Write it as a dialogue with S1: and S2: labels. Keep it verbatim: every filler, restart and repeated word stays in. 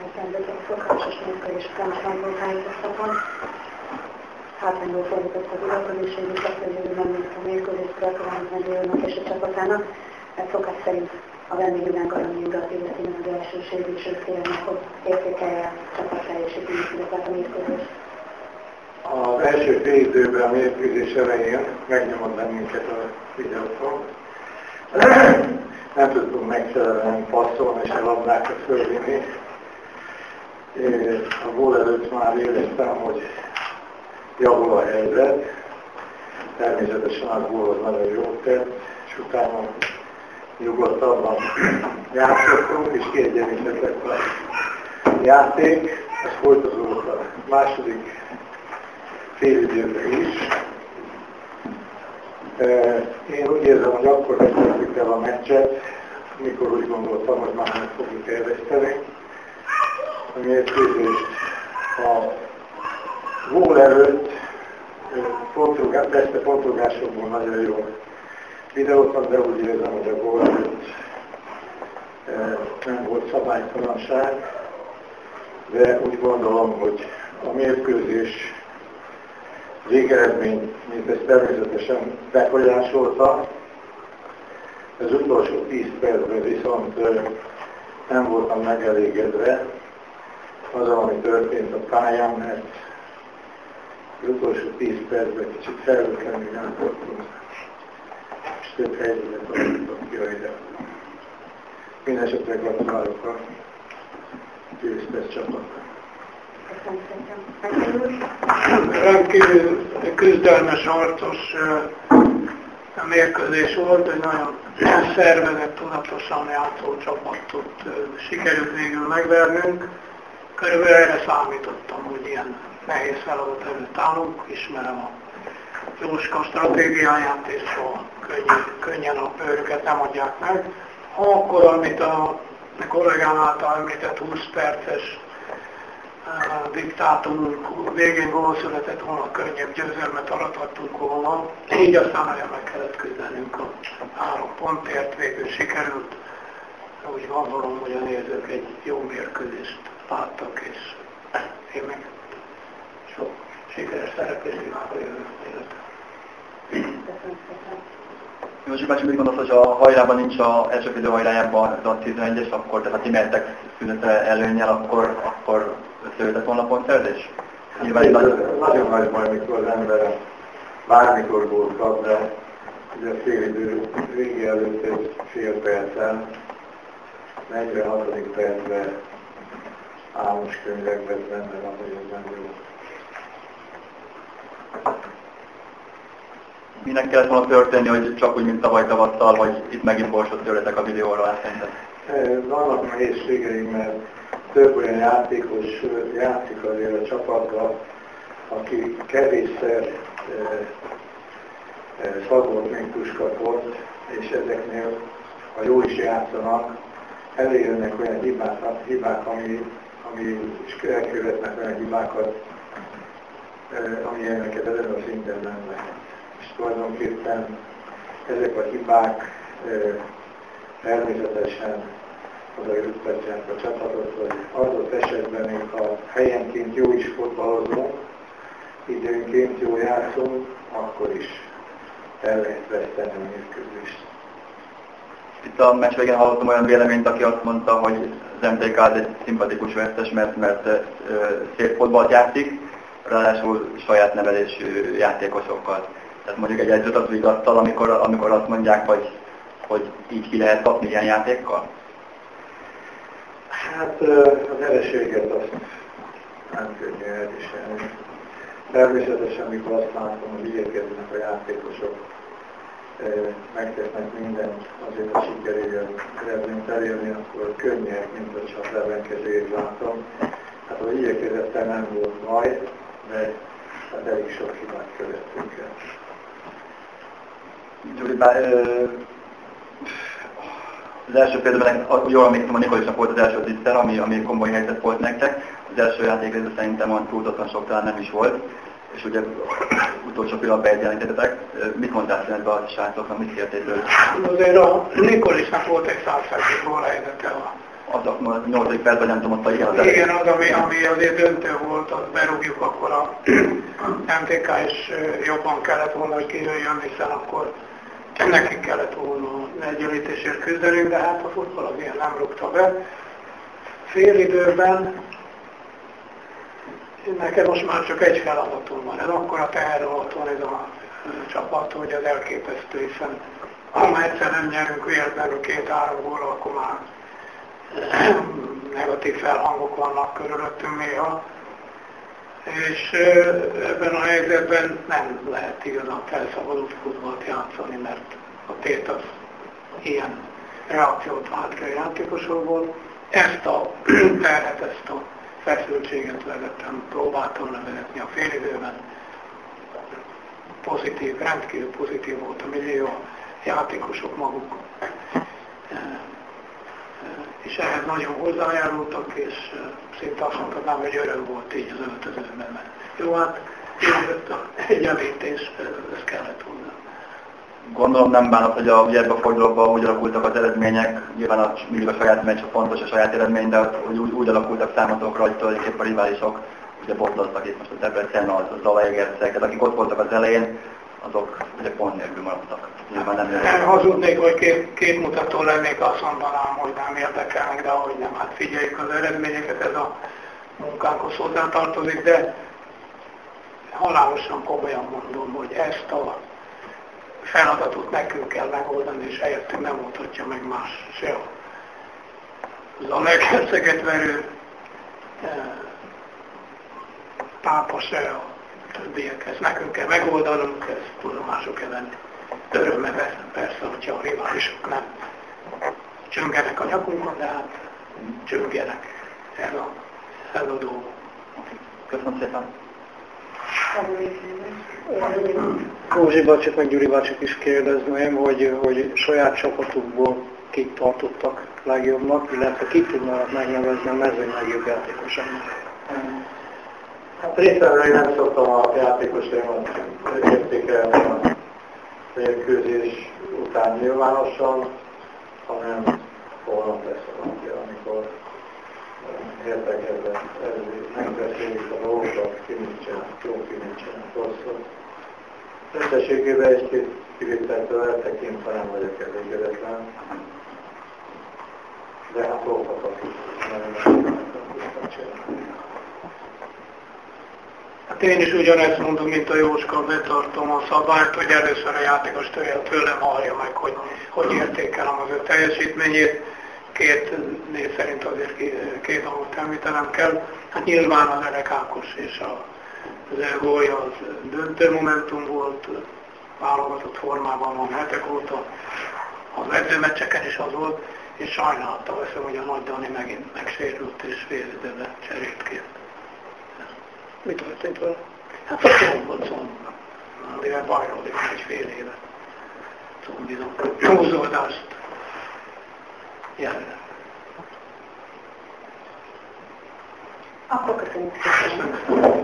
S1: szervezett szokásos mérkőzés után a Szentgrófájtoztaton. Hátrányból fordított az uralkodóség, és azt mondja, hogy nem mint a mérkőzést gratulálni Nagyjónak és a csapatának, mert szokás szerint a vendégvilág aranyugat illeti meg az első sérülésről kérnek, hogy értékelje a csapat teljesítményét, illetve a mérkőzést.
S2: Az első fél időben a mérkőzés elején megnyomott bennünket a videóton. Nem tudtunk megfelelően passzolni és a labdákat fölvinni. A gól előtt már éreztem, hogy javul a helyzet. Természetesen a gól az nagyon jót tett, és utána nyugodtabban játszottunk, és kiegyenlített lett a játék. Ez folytatódott a második fél időben is. Én úgy érzem, hogy akkor vesztettük el a meccset, mikor úgy gondoltam, hogy már meg fogjuk elveszteni a mérkőzést. A gól előtt veszte pontrugásokból nagyon jó videót, de úgy érzem, hogy a gól előtt nem volt szabálytalanság, de úgy gondolom, hogy a mérkőzés végeredményt ezt természetesen befolyásolta. Az utolsó tíz percben viszont nem voltam megelégedve azzal, ami történt a pályán, mert az utolsó tíz percben kicsit felvőtlenül játszottunk, és több helyzetet adottunk ki a ide. Mindenesetre gratulálok a győztes csapatnak.
S3: Rendkívül küzdelmes, harcos mérkőzés volt, egy nagyon szervezett, tudatosan játszó csapatot sikerült végül megvernünk. Körülbelül erre számítottam, hogy ilyen nehéz feladat előtt állunk, ismerem a Jóska stratégiáját, és a könnyű, könnyen a őrüket nem adják meg. Ha akkor, amit a kollégám által említett húsz perces a diktátumunk végén gól született volna, könnyebb győzelmet arathattunk volna, így aztán nagyon meg kellett küzdenünk a három pontért, végül sikerült. Úgy gondolom, hogy a nézők egy jó mérkőzést láttak, és én meg sok sikeres szereplésünk a jövő életem.
S4: Józsi bácsi, mit gondolsz, hogy a hajrában nincs az első idő hajrájában az a tizenegyes, akkor tehát ha ti mertek szünete előnnyel, akkor, akkor összejöhetett volna a pontszerzés?
S2: Nyilván nagyon nagy baj, mikor az ember bármikor gólt kap, de ugye a fél idő vége előtt egy fél perccel, negyvenhatodik percben álmos könyvekben benne van, hogy ez nem jó.
S4: Minek kellett volna történni, hogy csak úgy, mint tavaly tavasszal, hogy itt megint borsot tőletek a videóra szerinted?
S2: Vannak nehézségeim, mert több olyan játékos játszik azért a csapatban, aki kevésszer szabolt mintus kapott, és ezeknél, ha jól is játszanak, előjönnek olyan hibák, hibák ami, ami is elkövetnek olyan hibákat, amilyeneket ezen a szinten nem lehet. És tulajdonképpen ezek a hibák természetesen oda juttatják a csapatot, hogy adott esetben még ha helyenként jó is fotbalozunk, időnként jó játszunk, akkor is el lehet veszteni a mérkőzést.
S4: Itt a meccs végén hallottam olyan véleményt, aki azt mondta, hogy az em té ká egy szimpatikus vesztes, mert, mert uh, szép fotballt játszik, ráadásul saját nevelésű játékosokkal. Tehát mondjuk egy edzőt vigasztal, amikor, amikor azt mondják, hogy, hogy így ki lehet kapni ilyen játékkal?
S2: Hát az vereséget azt nem könnyű elviselni. Természetesen, mikor azt látom, hogy igyekeznek a játékosok, megtesznek mindent azért a sikeréért elérni, akkor könnyebb, mint hogyha az ellenkezőjét látom. Hát az igyekezettel nem volt majd, de hát elég sok hibát követtünk el.
S4: Gyuri, bár, az első példában, jól emlékszem, a Nikolicsnak volt az első tízszer, ami, ami komoly helyzet volt nektek. Az első játékrészben szerintem a túlzottan sok talán nem is volt, és ugye utolsó pillanatban egyenlítettetek. Mit mondtál színetbe a srácoknak, mit kértél tőle?
S3: Azért a Nikolicsnak volt egy százszerző gól helyzete a
S4: az a nyolcadik percben nem tudom, hogy igen az
S3: Igen, az, ami, ami azért döntő volt, azt berúgjuk, akkor a em té ká is jobban kellett volna, hogy kijöjjön, hiszen akkor nekik kellett volna egyenlítésért küzdenünk, de hát a futball az ilyen nem rúgta be. Fél időben nekem most már csak egy feladatom van, ez akkora teher ott van ez a csapat, hogy az elképesztő, hiszen ha már egyszer nem nyerünk véletlenül két-három góra, akkor már negatív felhangok vannak körülöttünk néha, és ebben a helyzetben nem lehet igazán felszabadult futballt játszani, mert a tét az ilyen reakciót vált ki a játékosokból. Ezt a terhet, ezt a feszültséget vezettem, próbáltam levezetni a félidőben. Pozitív, rendkívül pozitív volt a millió, a játékosok maguk. És ehhez nagyon hozzájárultak, és szinte azt mondhatnám, hogy öröm volt így az öltözőben. Mert jó, hát így jött a egyenlítés, ez kellett hozzá.
S4: Gondolom nem bánat, hogy a, ugye ebben a fordulóban úgy alakultak az eredmények, nyilván a, mindig a saját meccs a fontos, a saját eredmény, de hogy úgy, úgy alakultak számotokra, hogy tulajdonképpen a riválisok ugye botlottak itt most a Debrecen, az Zalaegerszeg, tehát akik ott voltak az elején, azok ugye pont nélkül maradtak.
S3: Nem hazudnék, hogy két, két mutató lennék, azt mondanám, hogy nem érdekelnek, de ahogy nem, hát figyeljük az eredményeket, ez a munkánkhoz hozzátartozik, de halálosan komolyan mondom, hogy ezt a feladatot nekünk kell megoldani, és helyettünk nem mutatja meg más se az a Zalaegerszeget verő Pápa se a többiek. Ezt nekünk kell megoldanunk, ezt tudomások kell venni. Örömmel persze, hogyha a riválisok nem csöngenek a nyakunkon, de hát csöngenek. Ez a, ez a dolog.
S4: Köszönöm szépen.
S3: Rózsi bácsit meg Gyuri bácsit is kérdezném, hogy, hogy saját csapatukból kit tartottak legjobbnak, illetve kit tudnának megnevezni a mezőny legjobb játékosának.
S2: Hát részemről én nem szoktam a játékosaimat értékelni a mérkőzés után nyilvánosan, hanem holnap lesz a napja, amikor értekezve megbeszéljük a dolgokat, ki mit csinál, jó, ki mit csinál, rosszat. Összességében egy-két kivételtől eltekintve nem vagyok elégedetlen, de hát voltakat is nagyon csinálni.
S3: Hát én is ugyanezt mondom, mint a Jóska, betartom a szabályt, hogy először a játékos tőlem hallja meg, hogy hogy értékelem az ő teljesítményét. Két név szerint azért két dolgot említenem kell. Hát nyilván az Elek Ákos és az ő gólja az döntő momentum volt, válogatott formában van hetek óta, az edzőmeccseken is az volt, és sajnálta veszem, hogy a Nagy Dani megint megsérült és fél időben cserét kért. Mi történt vele? Hát a combot szomba, amivel bajlódik egy fél éve. Combizom, húzódást jelent.
S1: Akkor köszönjük szépen.